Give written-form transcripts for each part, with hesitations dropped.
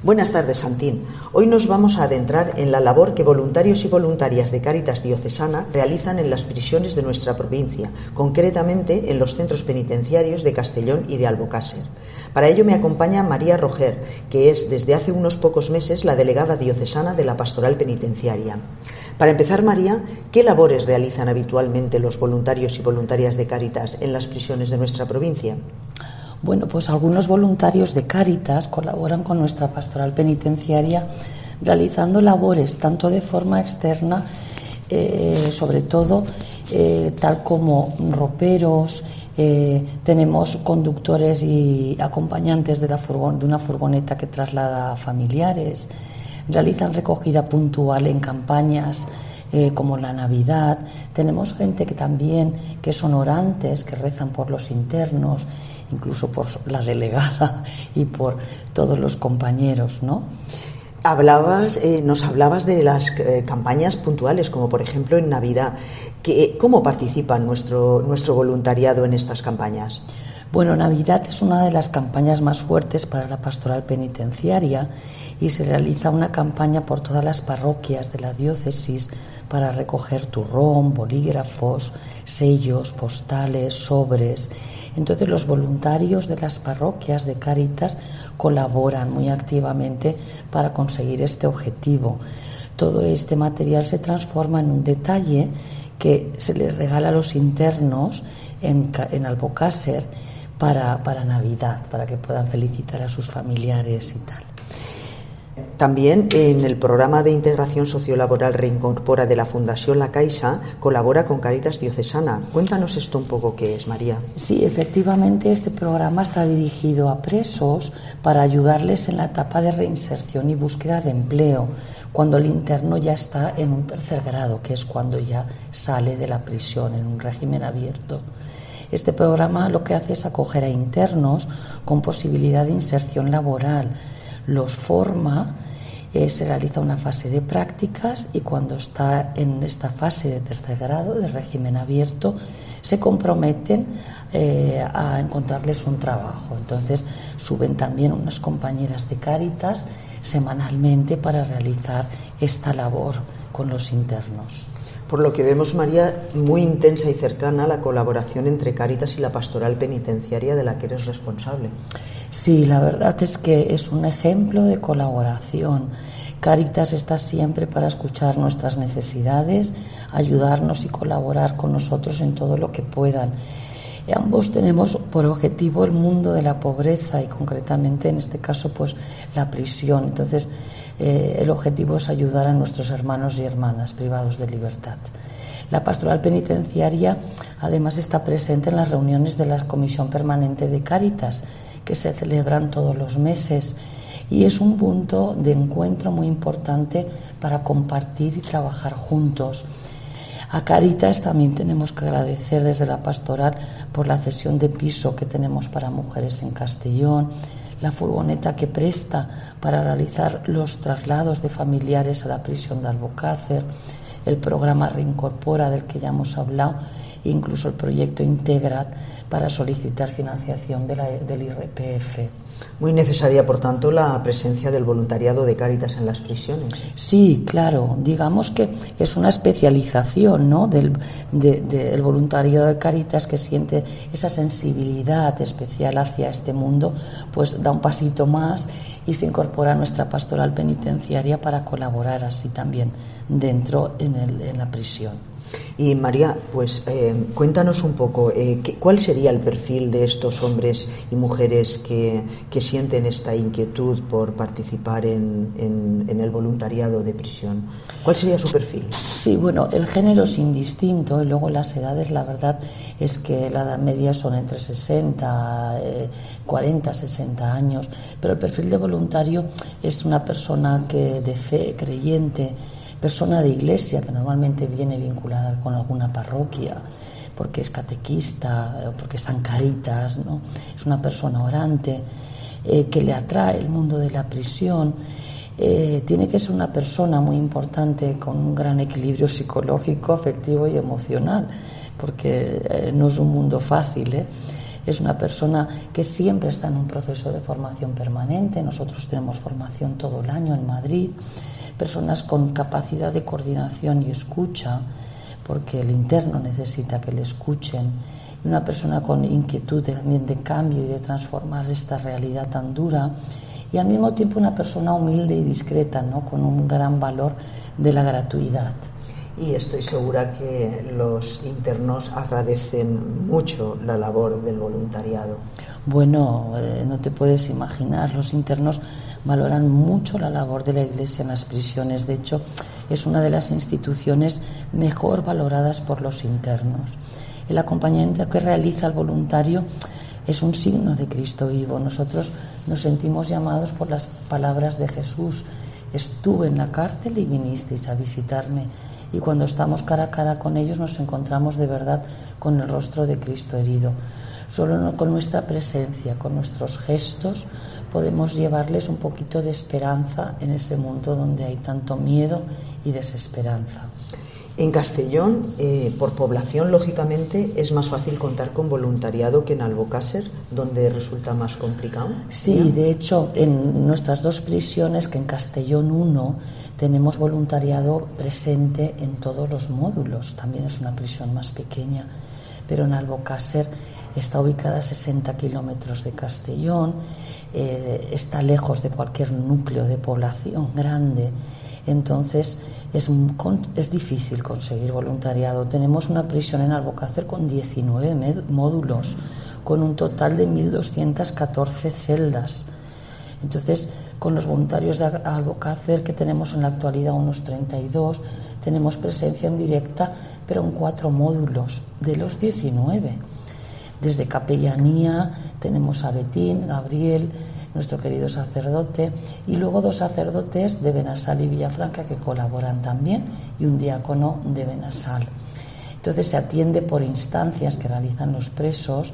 Buenas tardes, Santín. Hoy nos vamos a adentrar en la labor que voluntarios y voluntarias de Cáritas Diocesana realizan en las prisiones de nuestra provincia, concretamente en los centros penitenciarios de Castellón y de Albocácer. Para ello me acompaña María Roger, que es desde hace unos pocos meses la delegada diocesana de la Pastoral Penitenciaria. Para empezar, María, ¿qué labores realizan habitualmente los voluntarios y voluntarias de Cáritas en las prisiones de nuestra provincia? Bueno, pues algunos voluntarios de Cáritas colaboran con nuestra pastoral penitenciaria realizando labores tanto de forma externa, sobre todo tal como roperos, tenemos conductores y acompañantes de una furgoneta que traslada a familiares, realizan recogida puntual en campañas como la Navidad, tenemos gente que son orantes, que rezan por los internos, incluso por la delegada y por todos los compañeros, ¿no? Nos hablabas de las campañas puntuales, como por ejemplo en Navidad. ¿Cómo participa nuestro voluntariado en estas campañas? Bueno, Navidad es una de las campañas más fuertes para la pastoral penitenciaria y se realiza una campaña por todas las parroquias de la diócesis para recoger turrón, bolígrafos, sellos, postales, sobres. Entonces los voluntarios de las parroquias de Cáritas colaboran muy activamente para conseguir este objetivo. Todo este material se transforma en un detalle que se les regala a los internos en Albocácer para Navidad, para que puedan felicitar a sus familiares y tal. También en el programa de integración sociolaboral Reincorpora de la Fundación La Caixa colabora con Cáritas Diocesana. Cuéntanos esto un poco qué es, María. Sí, efectivamente este programa está dirigido a presos para ayudarles en la etapa de reinserción y búsqueda de empleo, cuando el interno ya está en un tercer grado, que es cuando ya sale de la prisión en un régimen abierto. Este programa lo que hace es acoger a internos con posibilidad de inserción laboral. Los forma, se realiza una fase de prácticas y cuando está en esta fase de tercer grado, de régimen abierto, se comprometen a encontrarles un trabajo. Entonces suben también unas compañeras de Cáritas semanalmente para realizar esta labor con los internos. Por lo que vemos, María, muy intensa y cercana la colaboración entre Cáritas y la pastoral penitenciaria de la que eres responsable. Sí, la verdad es que es un ejemplo de colaboración. Cáritas está siempre para escuchar nuestras necesidades, ayudarnos y colaborar con nosotros en todo lo que puedan. Ambos tenemos por objetivo el mundo de la pobreza y concretamente en este caso pues la prisión. Entonces el objetivo es ayudar a nuestros hermanos y hermanas privados de libertad. La pastoral penitenciaria además está presente en las reuniones de la Comisión Permanente de Cáritas que se celebran todos los meses y es un punto de encuentro muy importante para compartir y trabajar juntos. A Cáritas también tenemos que agradecer desde la pastoral por la cesión de piso que tenemos para mujeres en Castellón, la furgoneta que presta para realizar los traslados de familiares a la prisión de Albocácer, el programa Reincorpora del que ya hemos hablado, e incluso el proyecto Integrat para solicitar financiación del IRPF. Muy necesaria, por tanto, la presencia del voluntariado de Cáritas en las prisiones. Sí, claro. Digamos que es una especialización, ¿no?, del voluntariado de Cáritas, que siente esa sensibilidad especial hacia este mundo, pues da un pasito más y se incorpora a nuestra pastoral penitenciaria para colaborar así también dentro en la prisión. Y María, pues cuéntanos un poco, ¿cuál sería el perfil de estos hombres y mujeres que sienten esta inquietud por participar en el voluntariado de prisión? ¿Cuál sería su perfil? Sí, bueno, el género es indistinto y luego las edades, la verdad es que la edad media son entre 40, 60 años, pero el perfil de voluntario es una persona de fe, creyente, persona de iglesia que normalmente viene vinculada con alguna parroquia porque es catequista, porque está en Cáritas, ¿no? Es una persona orante que le atrae el mundo de la prisión. Tiene que ser una persona muy importante con un gran equilibrio psicológico, afectivo y emocional, porque no es un mundo fácil, es una persona que siempre está en un proceso de formación permanente. Nosotros tenemos formación todo el año en Madrid. Personas con capacidad de coordinación y escucha, porque el interno necesita que le escuchen. Y una persona con inquietud también de cambio y de transformar esta realidad tan dura. Y al mismo tiempo una persona humilde y discreta, ¿no? Con un gran valor de la gratuidad. Y estoy segura que los internos agradecen mucho la labor del voluntariado. Bueno, no te puedes imaginar, los internos valoran mucho la labor de la Iglesia en las prisiones. De hecho, es una de las instituciones mejor valoradas por los internos. El acompañamiento que realiza el voluntario es un signo de Cristo vivo. Nosotros nos sentimos llamados por las palabras de Jesús. Estuve en la cárcel y vinisteis a visitarme. Y cuando estamos cara a cara con ellos nos encontramos de verdad con el rostro de Cristo herido. Solo con nuestra presencia, con nuestros gestos, podemos llevarles un poquito de esperanza en ese mundo donde hay tanto miedo y desesperanza. En Castellón, por población, lógicamente, es más fácil contar con voluntariado que en Albocàsser, donde resulta más complicado. Sí, de hecho, en nuestras dos prisiones, que en Castellón 1, tenemos voluntariado presente en todos los módulos. También es una prisión más pequeña, pero en Albocàsser está ubicada a 60 kilómetros de Castellón, está lejos de cualquier núcleo de población grande. Entonces es difícil conseguir voluntariado. Tenemos una prisión en Albocàsser con 19 módulos, con un total de 1.214 celdas. Entonces, con los voluntarios de Albocàsser, que tenemos en la actualidad unos 32, tenemos presencia en directa, pero en 4 módulos de los 19. Desde capellanía tenemos a Betín, Gabriel, nuestro querido sacerdote, y luego 2 sacerdotes de Benassal y Villafranca que colaboran también, y un diácono de Benassal. Entonces se atiende por instancias que realizan los presos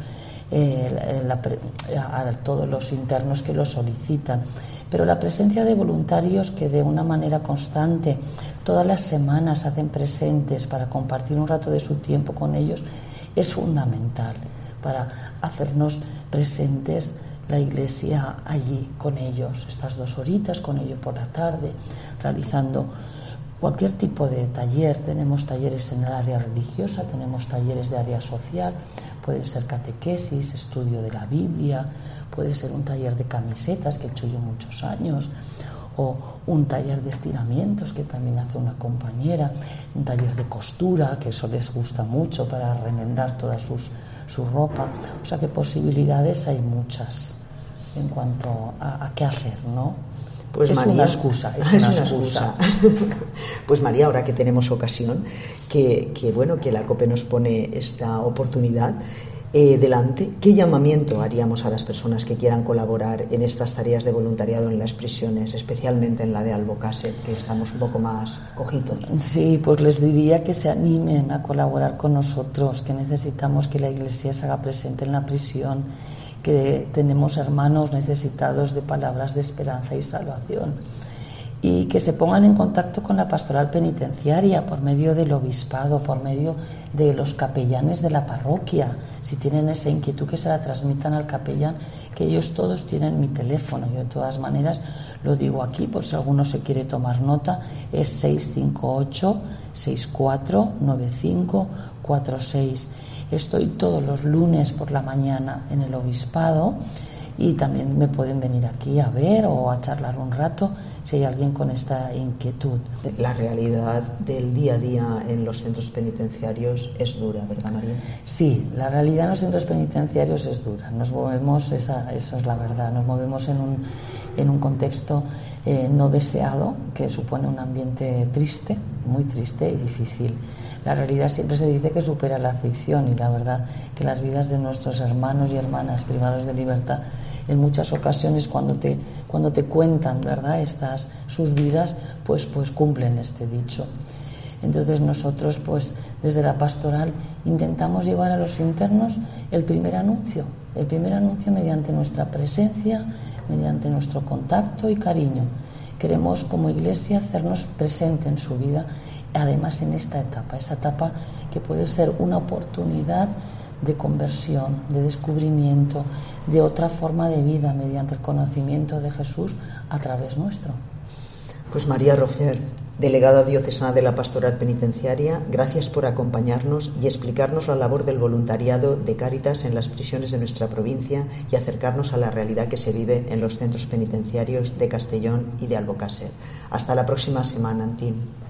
a todos los internos que lo solicitan. Pero la presencia de voluntarios que de una manera constante todas las semanas hacen presentes para compartir un rato de su tiempo con ellos es fundamental para hacernos presentes la Iglesia allí con ellos, estas 2 horitas con ellos por la tarde, realizando cualquier tipo de taller. Tenemos talleres en el área religiosa, tenemos talleres de área social, pueden ser catequesis, estudio de la Biblia, puede ser un taller de camisetas que he hecho yo muchos años, o un taller de estiramientos que también hace una compañera, un taller de costura, que eso les gusta mucho para remendar toda su ropa. O sea que posibilidades hay muchas en cuanto a qué hacer, ¿no? Pues es María, una excusa. Pues María, ahora que tenemos ocasión, que la COPE nos pone esta oportunidad delante, ¿qué llamamiento haríamos a las personas que quieran colaborar en estas tareas de voluntariado en las prisiones, especialmente en la de Albocàsser, que estamos un poco más cojitos? Sí, pues les diría que se animen a colaborar con nosotros, que necesitamos que la Iglesia se haga presente en la prisión, que tenemos hermanos necesitados de palabras de esperanza y salvación, y que se pongan en contacto con la pastoral penitenciaria por medio del obispado, por medio de los capellanes de la parroquia. Si tienen esa inquietud, que se la transmitan al capellán, que ellos todos tienen mi teléfono. Yo de todas maneras lo digo aquí por si alguno se quiere tomar nota, es 658 649546. Estoy todos los lunes por la mañana en el obispado, y también me pueden venir aquí a ver o a charlar un rato si hay alguien con esta inquietud. La realidad del día a día en los centros penitenciarios es dura, ¿verdad, María? Sí, la realidad en los centros penitenciarios es dura. Nos movemos, eso es la verdad, nos movemos en un contexto no deseado, que supone un ambiente triste, muy triste y difícil. La realidad siempre se dice que supera la ficción, y la verdad que las vidas de nuestros hermanos y hermanas privados de libertad, en muchas ocasiones cuando te cuentan, ¿verdad?, sus vidas, pues cumplen este dicho. Entonces nosotros, pues desde la pastoral, intentamos llevar a los internos el primer anuncio mediante nuestra presencia, mediante nuestro contacto y cariño. Queremos como Iglesia hacernos presente en su vida, además en esta etapa que puede ser una oportunidad de conversión, de descubrimiento, de otra forma de vida mediante el conocimiento de Jesús a través nuestro. Pues María Roger, delegada diocesana de la Pastoral Penitenciaria, gracias por acompañarnos y explicarnos la labor del voluntariado de Cáritas en las prisiones de nuestra provincia y acercarnos a la realidad que se vive en los centros penitenciarios de Castellón y de Albocàsser. Hasta la próxima semana, Antín.